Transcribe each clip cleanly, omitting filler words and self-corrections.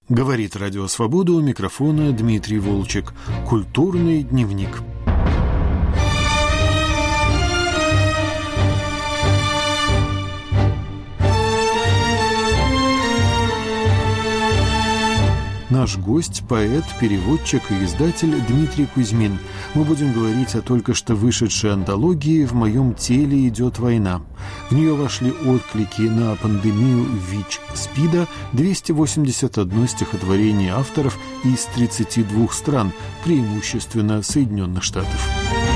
Говорит Радио Свобода, у микрофона Дмитрий Волчек. Культурный дневник. Наш гость – поэт, переводчик и издатель Дмитрий Кузьмин. Мы будем говорить о только что вышедшей антологии «В моем теле идет война». В нее вошли отклики на пандемию ВИЧ-СПИДа, 281 стихотворение авторов из 32 стран, преимущественно Соединенных Штатов.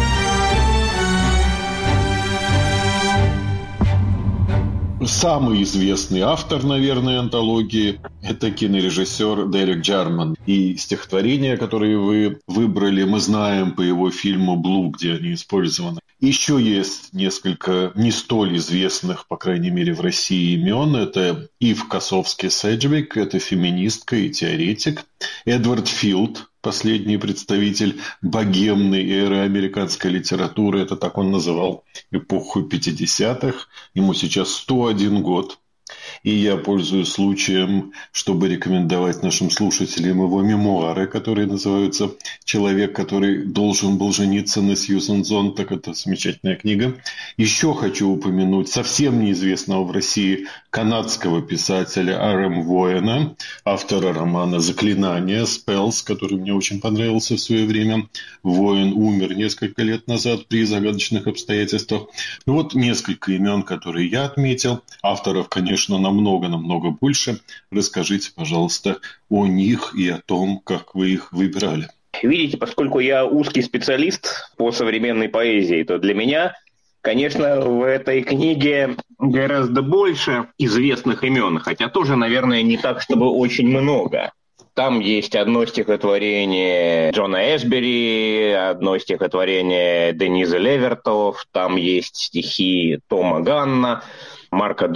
Самый известный автор, наверное, антологии – это кинорежиссер Дерек Джарман. И стихотворения, которые вы выбрали, мы знаем по его фильму «Блу», где они использованы. Еще есть несколько не столь известных, по крайней мере, в России имен. Это Ив Косовский-Седжвик, это феминистка и теоретик. Эдвард Филд, последний представитель богемной эры американской литературы. Это так он называл эпоху 50-х. Ему сейчас 101 год. И я пользуюсь случаем, чтобы рекомендовать нашим слушателям его мемуары, которые называются «Человек, который должен был жениться на Сьюзен Зонтаг». Это замечательная книга. Еще хочу упомянуть совсем неизвестного в России канадского писателя Р.М. Воена, автора романа «Заклинание» «Spells», который мне очень понравился в свое время. Воен умер несколько лет назад при загадочных обстоятельствах. Ну вот несколько имен, которые я отметил. Авторов, конечно, намного больше. Расскажите, пожалуйста, о них и о том, как вы их выбирали. Видите, поскольку я узкий специалист по современной поэзии, то для меня, конечно, в этой книге гораздо больше известных имен, хотя тоже, наверное, не так, чтобы очень много. Там есть одно стихотворение Джона Эшбери, одно стихотворение Дениза Левертов, там есть стихи Тома Ганна, Марка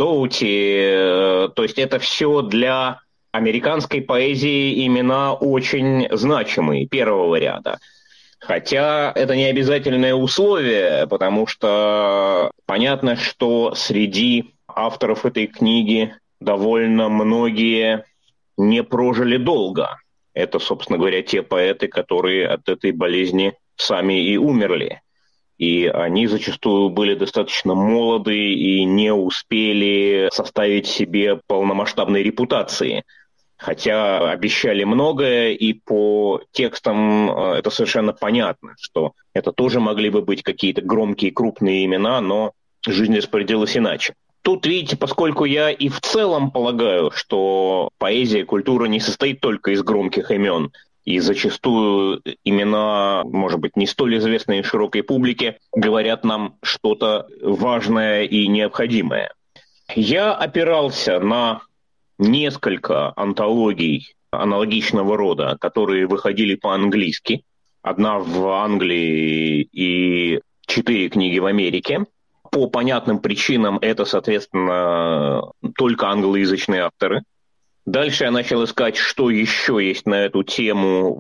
Доути. То есть это все для американской поэзии имена очень значимые, первого ряда. Хотя это не обязательное условие, потому что понятно, что среди авторов этой книги довольно многие не прожили долго. Это, собственно говоря, те поэты, которые от этой болезни сами и умерли. И они зачастую были достаточно молоды и не успели составить себе полномасштабной репутации. Хотя обещали многое, и по текстам это совершенно понятно, что это тоже могли бы быть какие-то громкие крупные имена, но жизнь распорядилась иначе. Тут, видите, поскольку я и в целом полагаю, что поэзия, культура не состоит только из громких имен, и зачастую имена, может быть, не столь известные широкой публике, говорят нам что-то важное и необходимое. Я опирался на несколько антологий аналогичного рода, которые выходили по-английски. Одна в Англии и 4 книги в Америке. По понятным причинам это, соответственно, только англоязычные авторы. Дальше я начал искать, что еще есть на эту тему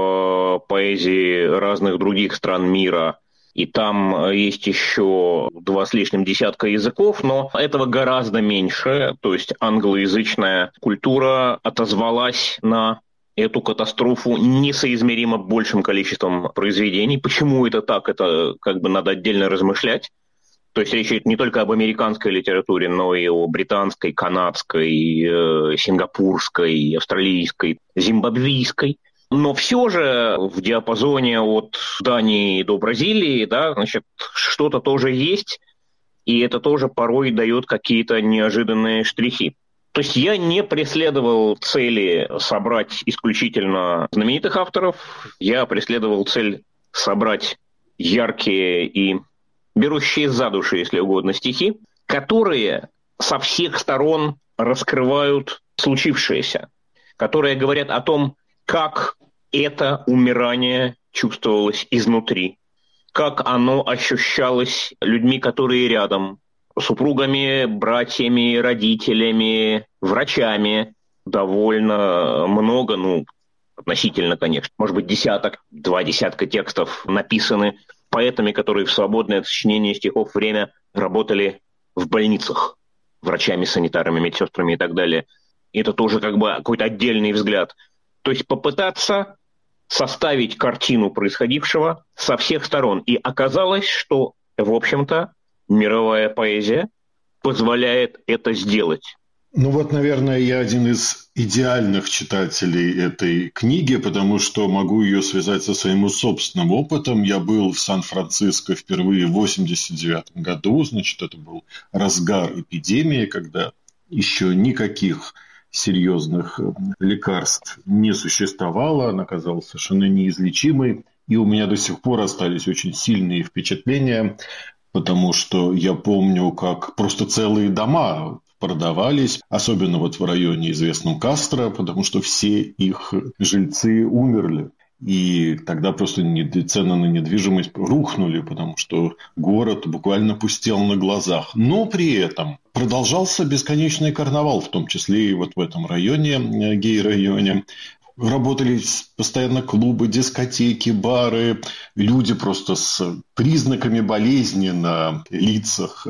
в поэзии разных других стран мира. И там есть еще 2 с лишним десятка языков, но этого гораздо меньше. То есть англоязычная культура отозвалась на эту катастрофу несоизмеримо большим количеством произведений. Почему это так, это как бы надо отдельно размышлять. То есть речь идет не только об американской литературе, но и о британской, канадской, сингапурской, австралийской, зимбабвийской. Но все же в диапазоне от Дании до Бразилии, да, значит, что-то тоже есть, и это тоже порой дает какие-то неожиданные штрихи. То есть я не преследовал цели собрать исключительно знаменитых авторов, я преследовал цель собрать яркие и берущие за душу, если угодно, стихи, которые со всех сторон раскрывают случившееся, которые говорят о том, как это умирание чувствовалось изнутри, как оно ощущалось людьми, которые рядом, супругами, братьями, родителями, врачами. Довольно много, относительно, конечно, может быть, 2 десятка текстов написаны поэтами, которые в свободное от сочинения стихов время работали в больницах, врачами, санитарами, медсестрами и так далее. Это тоже как бы какой-то отдельный взгляд. То есть попытаться составить картину происходившего со всех сторон. И оказалось, что, в общем-то, мировая поэзия позволяет это сделать. Ну вот, наверное, я один из идеальных читателей этой книги, потому что могу ее связать со своим собственным опытом. Я был в Сан-Франциско впервые в 1989 году, значит, это был разгар эпидемии, когда еще никаких серьезных лекарств не существовало, она казалась совершенно неизлечимой, и у меня до сих пор остались очень сильные впечатления, потому что я помню, как просто целые дома продавались, особенно вот в районе известном Кастро, потому что все их жильцы умерли. И тогда просто цены на недвижимость рухнули, потому что город буквально пустел на глазах. Но при этом продолжался бесконечный карнавал, в том числе и вот в этом районе, гей-районе. Работали постоянно клубы, дискотеки, бары. Люди просто с признаками болезни на лицах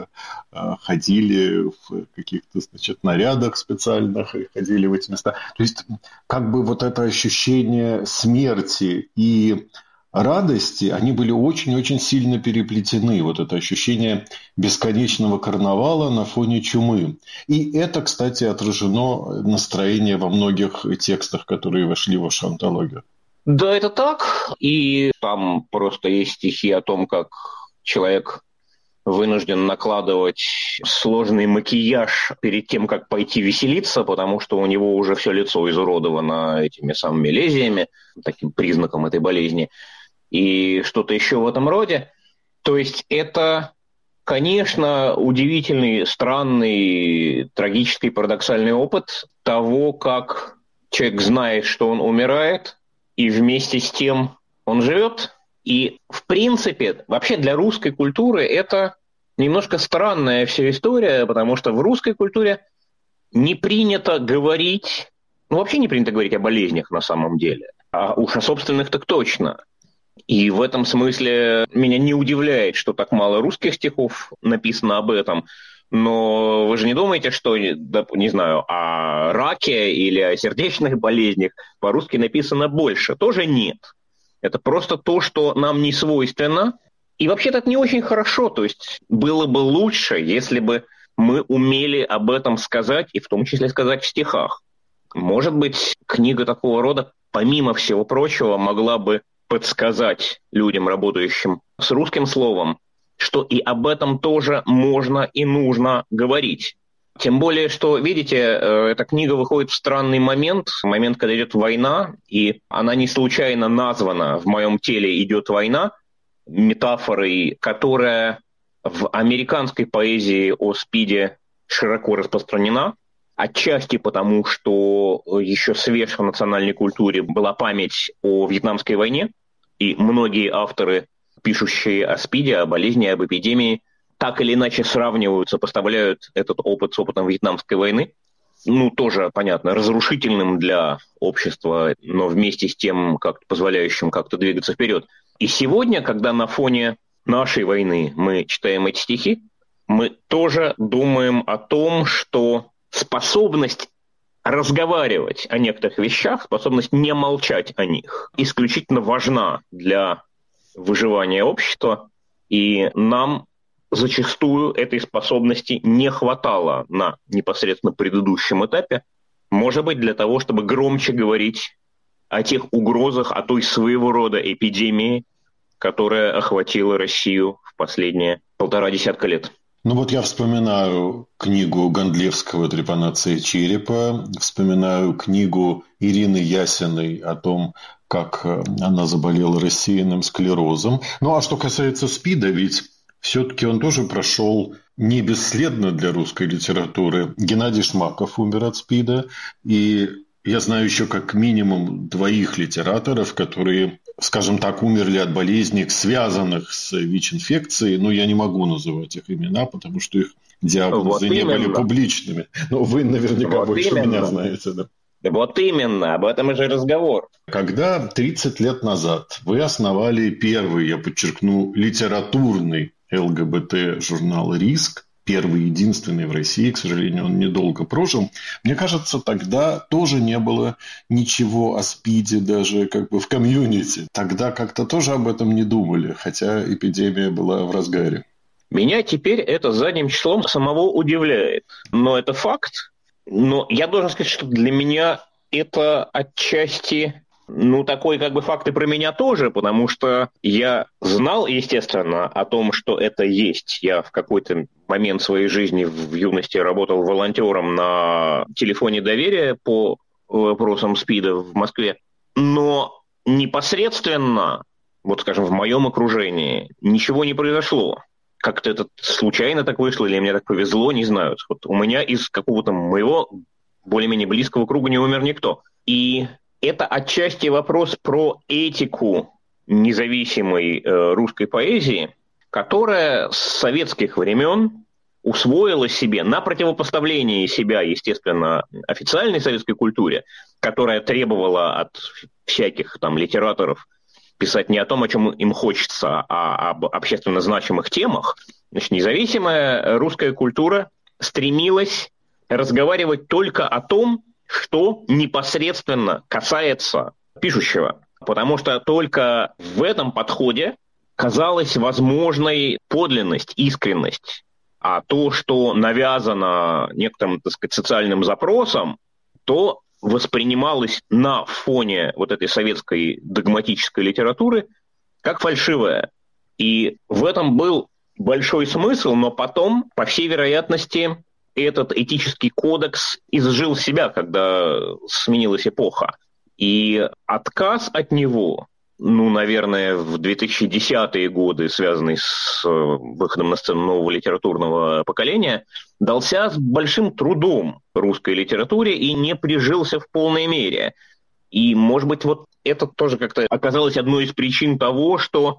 ходили в каких-то, значит, нарядах специальных и ходили в эти места. То есть, как бы вот это ощущение смерти и радости, они были очень-очень сильно переплетены. Вот это ощущение бесконечного карнавала на фоне чумы. И это, кстати, отражено настроение во многих текстах, которые вошли в вашу антологию. Да, это так. И там просто есть стихи о том, как человек вынужден накладывать сложный макияж перед тем, как пойти веселиться, потому что у него уже все лицо изуродовано этими самыми лезиями, таким признаком этой болезни. И что-то еще в этом роде. То есть это, конечно, удивительный, странный, трагический, парадоксальный опыт того, как человек знает, что он умирает, и вместе с тем он живет. И, в принципе, вообще для русской культуры это немножко странная вся история, потому что в русской культуре не принято говорить, вообще не принято говорить о болезнях на самом деле, а уж о собственных так точно. И в этом смысле меня не удивляет, что так мало русских стихов написано об этом. Но вы же не думаете, что, не знаю, о раке или о сердечных болезнях по-русски написано больше? Тоже нет. Это просто то, что нам не свойственно. И вообще-то это не очень хорошо. То есть было бы лучше, если бы мы умели об этом сказать, и в том числе сказать в стихах. Может быть, книга такого рода, помимо всего прочего, могла бы подсказать людям, работающим с русским словом, что и об этом тоже можно и нужно говорить. Тем более, что, видите, эта книга выходит в странный момент, когда идет война, и она не случайно названа «В моем теле идет война», метафорой, которая в американской поэзии о СПИДе широко распространена, отчасти потому, что еще свеж в национальной культуре была память о Вьетнамской войне, и многие авторы, пишущие о СПИДе, о болезни, об эпидемии, так или иначе сравнивают, сопоставляют этот опыт с опытом Вьетнамской войны. Тоже, понятно, разрушительным для общества, но вместе с тем как-то позволяющим как-то двигаться вперед. И сегодня, когда на фоне нашей войны мы читаем эти стихи, мы тоже думаем о том, что способность разговаривать о некоторых вещах, способность не молчать о них, исключительно важна для выживания общества, и нам зачастую этой способности не хватало на непосредственно предыдущем этапе, может быть, для того, чтобы громче говорить о тех угрозах, о той своего рода эпидемии, которая охватила Россию в последние 1,5 десятка лет. Я вспоминаю книгу Гондлевского «Трепанация черепа», вспоминаю книгу Ирины Ясиной о том, как она заболела рассеянным склерозом. А что касается СПИДа, ведь все-таки он тоже прошел не бесследно для русской литературы. Геннадий Шмаков умер от СПИДа, и я знаю еще как минимум 2 литераторов, которые, скажем так, умерли от болезней, связанных с ВИЧ-инфекцией. Но я не могу называть их имена, потому что их диагнозы не были публичными. Но вы наверняка больше меня знаете. Да? Вот именно, об этом и же разговор. Когда 30 лет назад вы основали первый, я подчеркну, литературный ЛГБТ-журнал «Риск», первый, единственный в России, к сожалению, он недолго прожил. Мне кажется, тогда тоже не было ничего о СПИДе даже как бы в комьюнити. Тогда как-то тоже об этом не думали, хотя эпидемия была в разгаре. Меня теперь это задним числом самого удивляет. Но это факт. Но я должен сказать, что для меня это отчасти... такой как бы факт и про меня тоже, потому что я знал, естественно, о том, что это есть. Я в какой-то момент своей жизни в юности работал волонтером на телефоне доверия по вопросам СПИДа в Москве. Но непосредственно, вот скажем, в моем окружении ничего не произошло. Как-то это случайно так вышло, или мне так повезло, не знаю. Вот у меня из какого-то моего более-менее близкого круга не умер никто. И это отчасти вопрос про этику независимой русской поэзии, которая с советских времен усвоила себе на противопоставление себя, естественно, официальной советской культуре, которая требовала от всяких там литераторов писать не о том, о чем им хочется, а об общественно значимых темах. Значит, независимая русская культура стремилась разговаривать только о том, что непосредственно касается пишущего. Потому что только в этом подходе казалась возможной подлинность, искренность. А то, что навязано некоторым, так сказать, социальным запросом, то воспринималось на фоне вот этой советской догматической литературы как фальшивое. И в этом был большой смысл, но потом, по всей вероятности, этот этический кодекс изжил себя, когда сменилась эпоха. И отказ от него, наверное, в 2010-е годы, связанный с выходом на сцену нового литературного поколения, дался с большим трудом русской литературе и не прижился в полной мере. И, может быть, вот это тоже как-то оказалось одной из причин того, что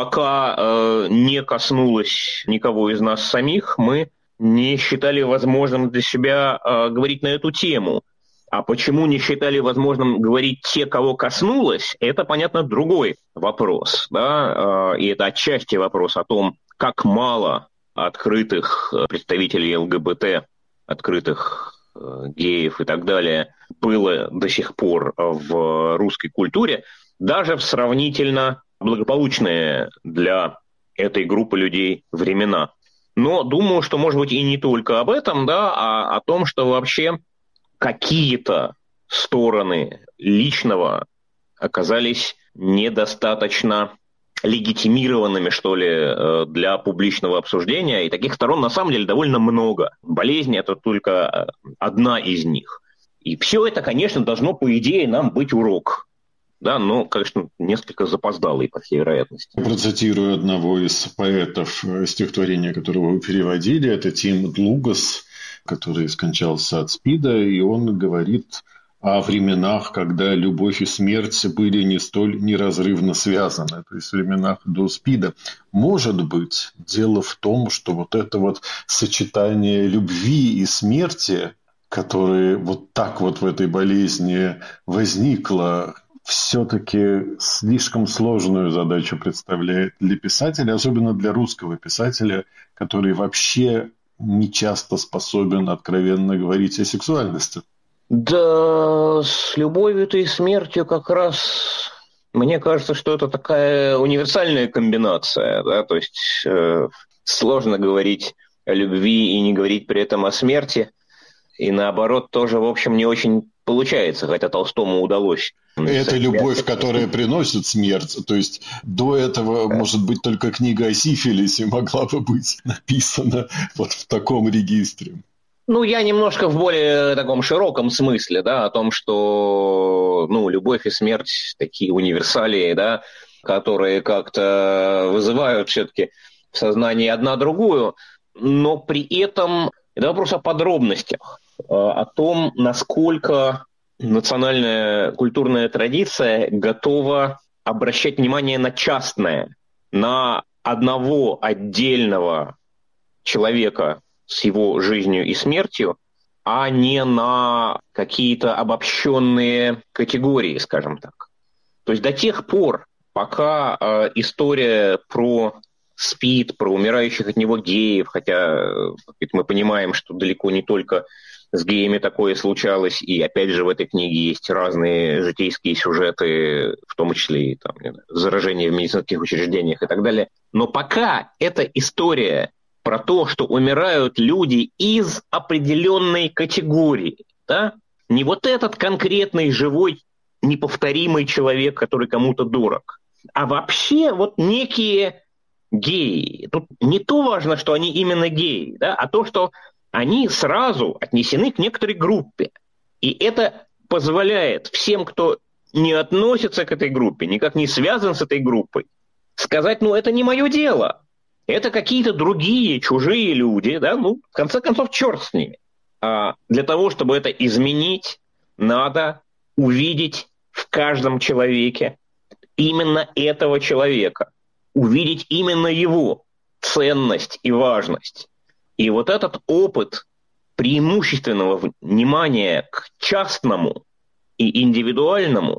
пока не коснулось никого из нас самих, мы не считали возможным для себя говорить на эту тему. А почему не считали возможным говорить те, кого коснулось, это, понятно, другой вопрос. Да? И это отчасти вопрос о том, как мало открытых представителей ЛГБТ, открытых геев и так далее было до сих пор в русской культуре, даже в сравнительно благополучные для этой группы людей времена. Но думаю, что, может быть, и не только об этом, да, а о том, что вообще какие-то стороны личного оказались недостаточно легитимированными, что ли, для публичного обсуждения. И таких сторон, на самом деле, довольно много. Болезнь – это только одна из них. И все это, конечно, должно, по идее, нам быть урок. Да, но, конечно, несколько запоздалый, по всей вероятности. Я процитирую одного из поэтов, стихотворения которого вы переводили. Это Тим Длугас, который скончался от СПИДа, и он говорит о временах, когда любовь и смерть были не столь неразрывно связаны, то есть в временах до СПИДа. Может быть, дело в том, что вот это вот сочетание любви и смерти, которое вот так вот в этой болезни возникло, все-таки слишком сложную задачу представляет для писателя, особенно для русского писателя, который вообще не часто способен откровенно говорить о сексуальности. Да, с любовью-то и смертью как раз, мне кажется, что это такая универсальная комбинация, да, то есть сложно говорить о любви и не говорить при этом о смерти, и наоборот тоже, в общем, не очень получается, хотя Толстому удалось. Это любовь, которая приносит смерть. То есть до этого, может быть, только книга о сифилисе могла бы быть написана вот в таком регистре. Я немножко в более таком широком смысле, да, о том, что, любовь и смерть такие универсалии, да, которые как-то вызывают все-таки в сознании одна другую, но при этом это вопрос о подробностях, о том, насколько национальная культурная традиция готова обращать внимание на частное, на одного отдельного человека с его жизнью и смертью, а не на какие-то обобщенные категории, скажем так. То есть до тех пор, пока история про СПИД, про умирающих от него геев, хотя мы понимаем, что далеко не только с геями такое случалось, и опять же в этой книге есть разные житейские сюжеты, в том числе и там, заражение в медицинских учреждениях и так далее. Но пока эта история про то, что умирают люди из определенной категории, да? Не вот этот конкретный живой неповторимый человек, который кому-то дорог, а вообще вот некие геи. Тут не то важно, что они именно геи, да, а то, что они сразу отнесены к некоторой группе. И это позволяет всем, кто не относится к этой группе, никак не связан с этой группой, сказать, это не мое дело. Это какие-то другие, чужие люди, да, в конце концов, черт с ними. А для того, чтобы это изменить, надо увидеть в каждом человеке именно этого человека, увидеть именно его ценность и важность. И вот этот опыт преимущественного внимания к частному и индивидуальному,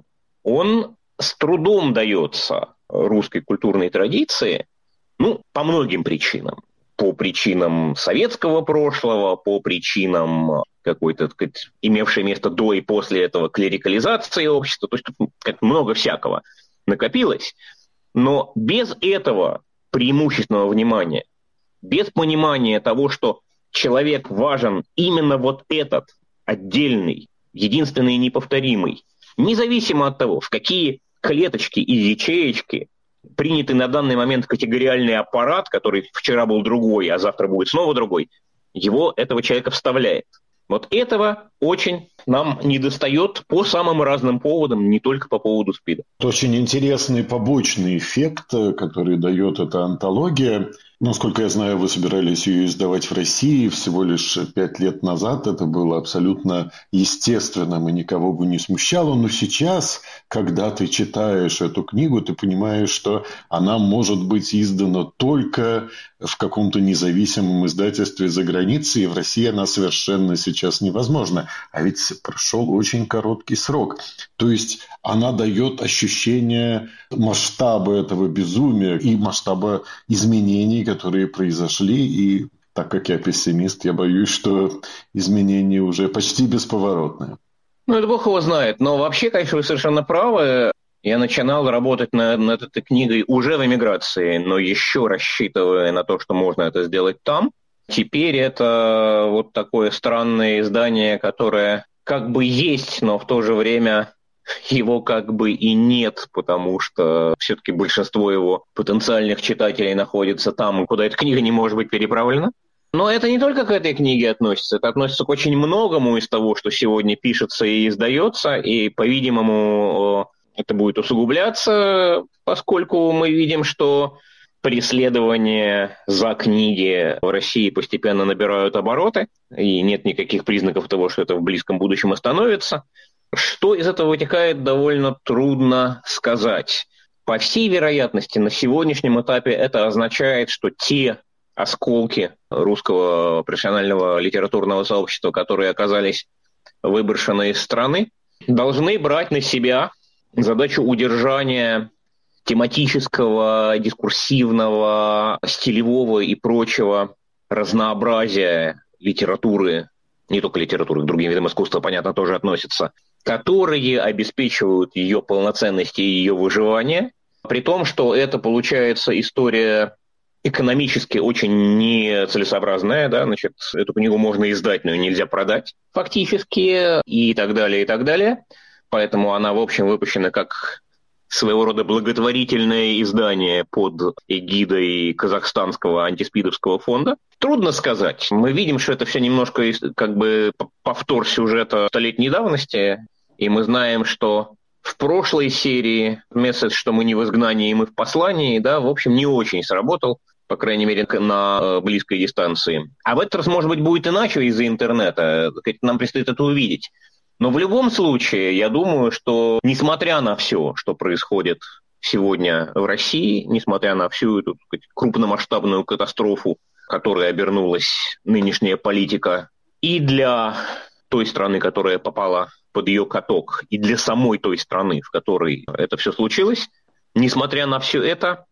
он с трудом дается русской культурной традиции, по многим причинам. По причинам советского прошлого, по причинам какой-то, так сказать, имевшей место до и после этого клерикализации общества. То есть тут как много всякого накопилось. Но без этого преимущественного внимания, без понимания того, что человек важен именно вот этот отдельный, единственный и неповторимый, независимо от того, в какие клеточки и ячеечки принятый на данный момент категориальный аппарат, который вчера был другой, а завтра будет снова другой, этого человека вставляет. Вот этого очень нам недостает по самым разным поводам, не только по поводу СПИДа. Это очень интересный побочный эффект, который дает эта антология. Насколько я знаю, вы собирались ее издавать в России всего лишь 5 лет назад. Это было абсолютно естественным и никого бы не смущало. Но сейчас, когда ты читаешь эту книгу, ты понимаешь, что она может быть издана только в каком-то независимом издательстве за границей. И в России она совершенно сейчас невозможна. А ведь прошел очень короткий срок. То есть она дает ощущение масштаба этого безумия и масштаба изменений, которые произошли. И так как я пессимист, я боюсь, что изменения уже почти бесповоротные. Это Бог его знает. Но вообще, конечно, вы совершенно правы. Я начинал работать над этой книгой уже в эмиграции, но еще рассчитывая на то, что можно это сделать там. Теперь это вот такое странное издание, которое как бы есть, но в то же время его как бы и нет, потому что все-таки большинство его потенциальных читателей находится там, куда эта книга не может быть переправлена. Но это не только к этой книге относится, это относится к очень многому из того, что сегодня пишется и издается, и, по-видимому, это будет усугубляться, поскольку мы видим, что преследования за книги в России постепенно набирают обороты, и нет никаких признаков того, что это в близком будущем остановится. Что из этого вытекает, довольно трудно сказать. По всей вероятности, на сегодняшнем этапе это означает, что те осколки русского профессионального литературного сообщества, которые оказались выброшены из страны, должны брать на себя задачу удержания тематического, дискурсивного, стилевого и прочего разнообразия литературы, не только литературы, к другим видам искусства, понятно, тоже относятся, которые обеспечивают ее полноценность и ее выживание, при том, что это получается история экономически очень нецелесообразная, да, значит, эту книгу можно издать, но ее нельзя продать фактически, и так далее, и так далее. Поэтому она, в общем, выпущена как своего рода благотворительное издание под эгидой Казахстанского антиспидовского фонда. Трудно сказать. Мы видим, что это все немножко как бы повтор сюжета столетней давности, и мы знаем, что в прошлой серии месседж, что мы не в изгнании, мы в послании, да, в общем, не очень сработал, по крайней мере, на близкой дистанции. А в этот раз, может быть, будет иначе из-за интернета. Нам предстоит это увидеть. Но в любом случае, я думаю, что несмотря на все, что происходит сегодня в России, несмотря на всю эту, так сказать, крупномасштабную катастрофу, которой обернулась нынешняя политика и для той страны, которая попала под ее каток, и для самой той страны, в которой это все случилось, несмотря на все это,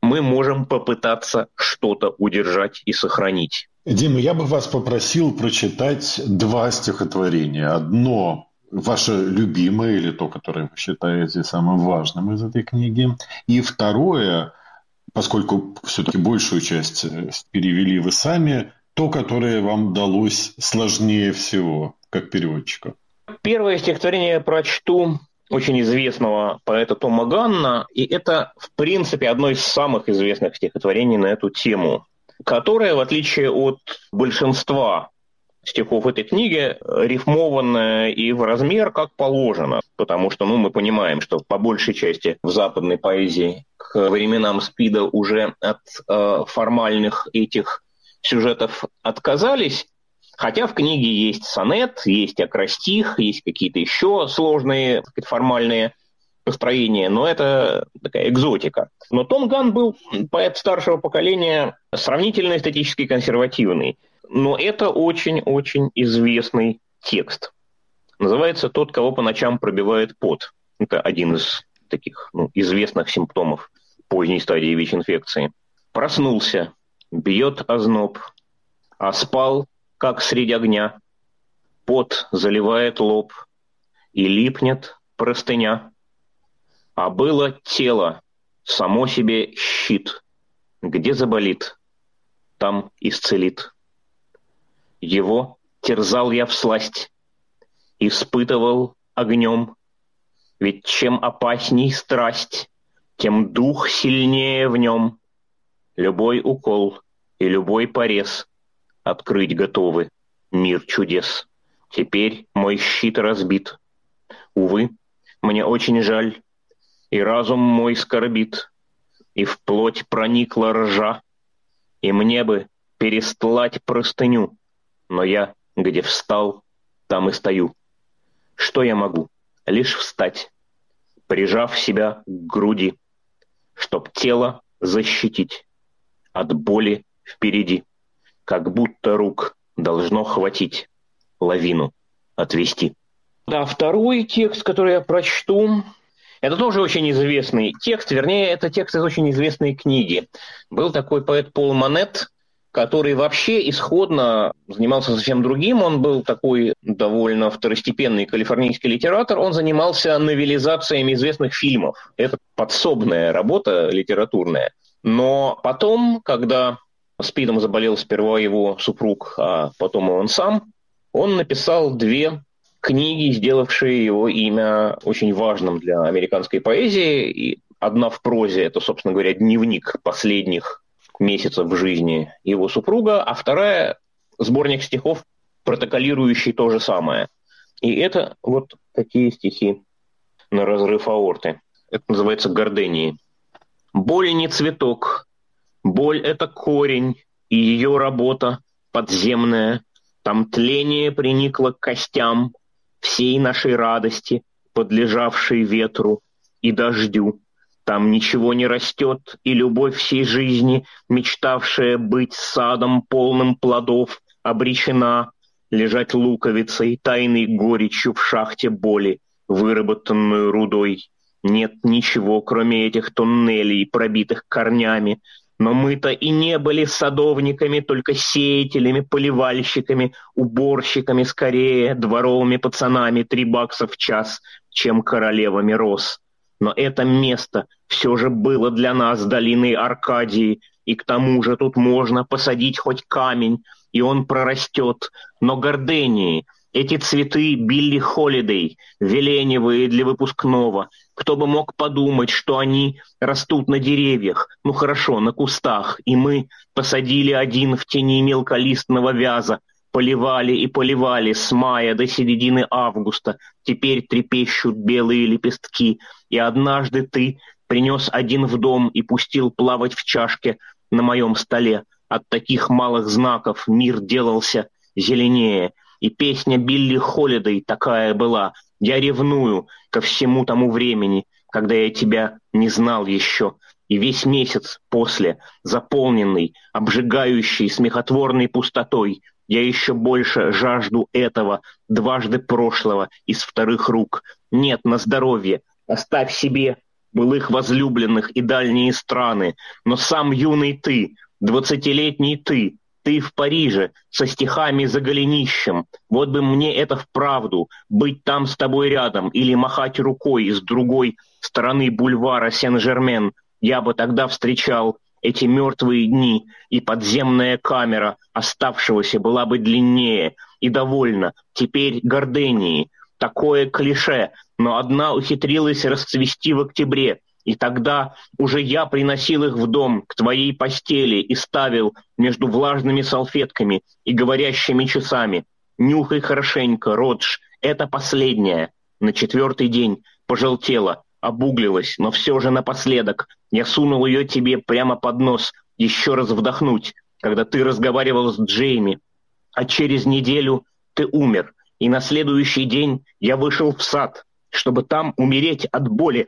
мы можем попытаться что-то удержать и сохранить. Дима, я бы вас попросил прочитать 2 стихотворения. Одно ваше любимое, или то, которое вы считаете самым важным из этой книги. И второе, поскольку все-таки большую часть перевели вы сами, то, которое вам далось сложнее всего, как переводчику. Первое стихотворение я прочту очень известного поэта Тома Ганна, и это, в принципе, одно из самых известных стихотворений на эту тему, которое, в отличие от большинства стихов этой книги, рифмованное и в размер как положено, потому что мы понимаем, что по большей части в западной поэзии к временам СПИДа уже от формальных этих сюжетов отказались, хотя в книге есть сонет, есть акростих, есть какие-то еще сложные формальные построения, но это такая экзотика. Но Том Ганн был поэт старшего поколения, сравнительно эстетически консервативный. Но это очень-очень известный текст. Называется «Тот, кого по ночам пробивает пот». Это один из таких известных симптомов поздней стадии ВИЧ-инфекции. Проснулся, бьет озноб, а спал, как средь огня. Пот заливает лоб, и липнет простыня. А было тело, само себе щит. Где заболит, там исцелит. Его терзал я всласть, испытывал огнем. Ведь чем опасней страсть, тем дух сильнее в нем. Любой укол и любой порез открыть готовы мир чудес. Теперь мой щит разбит. Увы, мне очень жаль, и разум мой скорбит, и в плоть проникла ржа, и мне бы перестлать простыню, но я, где встал, там и стою. Что я могу? Лишь встать, прижав себя к груди, чтоб тело защитить от боли впереди, как будто рук должно хватить лавину отвести. Да, второй текст, который я прочту, это тоже очень известный текст, вернее, это текст из очень известной книги. Был такой поэт Пол Манет, который вообще исходно занимался совсем другим. Он был такой довольно второстепенный калифорнийский литератор. Он занимался новелизациями известных фильмов. Это подсобная работа литературная. Но потом, когда СПИДом заболел сперва его супруг, а потом и он сам, он написал 2 книги, сделавшие его имя очень важным для американской поэзии. И одна в прозе, это, собственно говоря, дневник последних месяцев в жизни его супруга, а вторая – сборник стихов, протоколирующий то же самое. И это вот такие стихи на разрыв аорты. Это называется «Гордении». «Боль не цветок, боль – это корень, и ее работа подземная. Там тление приникло к костям всей нашей радости, подлежавшей ветру и дождю. Там ничего не растет, и любовь всей жизни, мечтавшая быть садом, полным плодов, обречена лежать луковицей, тайной горечью в шахте боли, выработанную рудой. Нет ничего, кроме этих туннелей, пробитых корнями. Но мы-то и не были садовниками, только сеятелями, поливальщиками, уборщиками скорее, дворовыми пацанами, 3 бакса в час, чем королевами роз. Но это место все же было для нас долиной Аркадии, и к тому же тут можно посадить хоть камень, и он прорастет. Но гордении, эти цветы Билли Холидей, веленевые для выпускного, кто бы мог подумать, что они растут на деревьях, ну хорошо, на кустах, и мы посадили один в тени мелколистного вяза, поливали и поливали с мая до середины августа, теперь трепещут белые лепестки, и однажды ты принес один в дом и пустил плавать в чашке на моем столе. От таких малых знаков мир делался зеленее, и песня Билли Холидей такая была. Я ревную ко всему тому времени, когда я тебя не знал еще, и весь месяц после, заполненный, обжигающий, смехотворной пустотой, я еще больше жажду этого, дважды прошлого, из вторых рук. Нет, на здоровье, оставь себе былых возлюбленных и дальние страны, но сам юный ты, 20-летний ты в Париже, со стихами за голенищем. Вот бы мне это вправду, быть там с тобой рядом или махать рукой с другой стороны бульвара Сен-Жермен. Я бы тогда встречал эти мертвые дни, и подземная камера оставшегося была бы длиннее, и довольно. Теперь гордении. Такое клише, но одна ухитрилась расцвести в октябре, и тогда уже я приносил их в дом, к твоей постели, и ставил между влажными салфетками и говорящими часами. Нюхай хорошенько, Родж, это последнее. На 4-й день пожелтела, обуглилась, но все же напоследок я сунул ее тебе прямо под нос, еще раз вдохнуть, когда ты разговаривал с Джейми. А через неделю ты умер, и на следующий день я вышел в сад, чтобы там умереть от боли.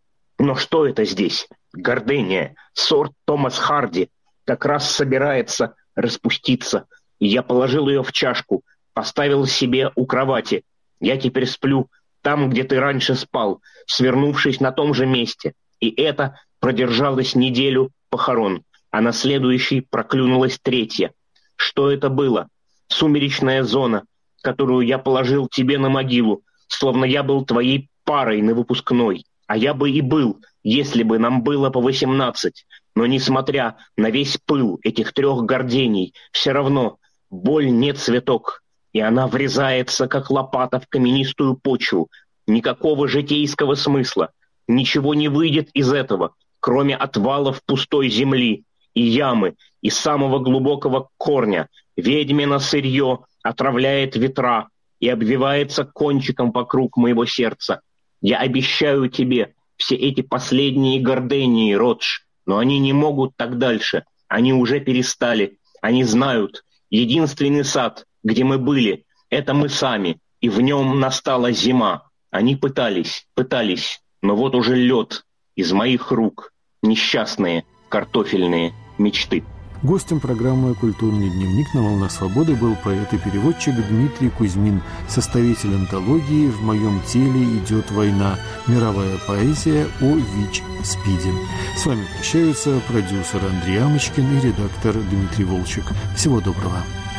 Но что это здесь? Гордения, сорт Томас Харди, как раз собирается распуститься. И я положил ее в чашку, поставил себе у кровати. Я теперь сплю там, где ты раньше спал, свернувшись на том же месте. И это продержалось неделю похорон, а на следующий проклюнулась 3-я. Что это было? Сумеречная зона, которую я положил тебе на могилу, словно я был твоей парой на выпускной. А я бы и был, если бы нам было по 18. Но несмотря на весь пыл этих 3 гордений, все равно боль не цветок, и она врезается, как лопата, в каменистую почву. Никакого житейского смысла. Ничего не выйдет из этого, кроме отвалов пустой земли и ямы, и самого глубокого корня. Ведьмино сырье отравляет ветра и обвивается кончиком вокруг моего сердца. Я обещаю тебе все эти последние гордении, Родж, но они не могут так дальше. Они уже перестали. Они знают. Единственный сад, где мы были, это мы сами, и в нем настала зима. Они пытались, но вот уже лед из моих рук. Несчастные картофельные мечты. Гостем программы «Культурный дневник» на «Волна свободы» был поэт и переводчик Дмитрий Кузьмин, составитель антологии «В моем теле идет война. Мировая поэзия о ВИЧ-СПИДе». С вами прощаются продюсер Андрей Амочкин и редактор Дмитрий Волчек. Всего доброго.